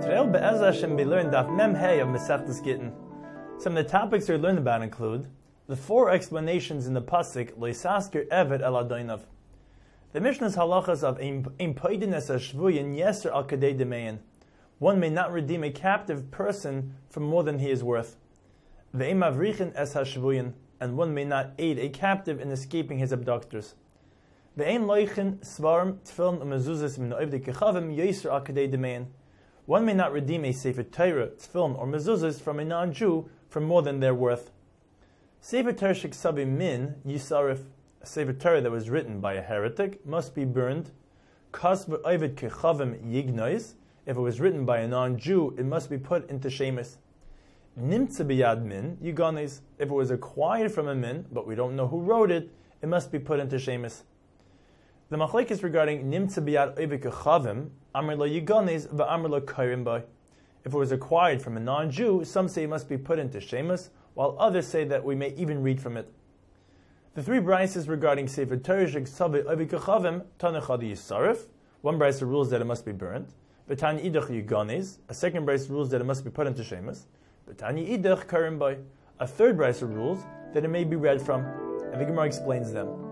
Today, Be'ez Hashem, we learn Daf Mem Hey of Masechtas Gittin. Some of the topics we learn about include the four explanations in the pasuk Leisasker Evet El Adoinav. The Mishnah's halachas of Ein Poidin Es Hashvuyin Yeser Al Kadei Demein. One may not redeem a captive person for more than he is worth. Ve'ein Mavrichin Es Hashvuyin, and one may not aid a captive in escaping his abductors. Ve'ein Loichin Svarim Tfilin Umezuzas Min Oivdei Kechavim Yeser Al Kadei Demein. One may not redeem a Sefer Torah, Tfilin, or Mezuzahs from a non-Jew for more than their worth. Sefer Torah Sheksabi Min Yisarif. A Sefer Torah that was written by a heretic must be burned. Kasv Ovid Kechavim Yignois. If it was written by a non-Jew, it must be put into shemus. Nimtze b'yad min Yiganes. If it was acquired from a min, but we don't know who wrote it, it must be put into shemus. The machlekes regarding Nimtze b'yad Ovid Kechavim, Amr lo Yiganes v'Amr lo Kairim by. If it was acquired from a non-Jew, some say it must be put into shemus, while others say that we may even read from it. The three brises regarding Sefer Torah Sheksavi Ovid Kechavim, Tanechad Yisarif. One brisa rules that it must be burnt. V'tanya idach Yiganes. A second brisa rules that it must be put into shemus. V'tanya idach Kairim by. A third brisa rules that it may be read from, and the Gemara explains them.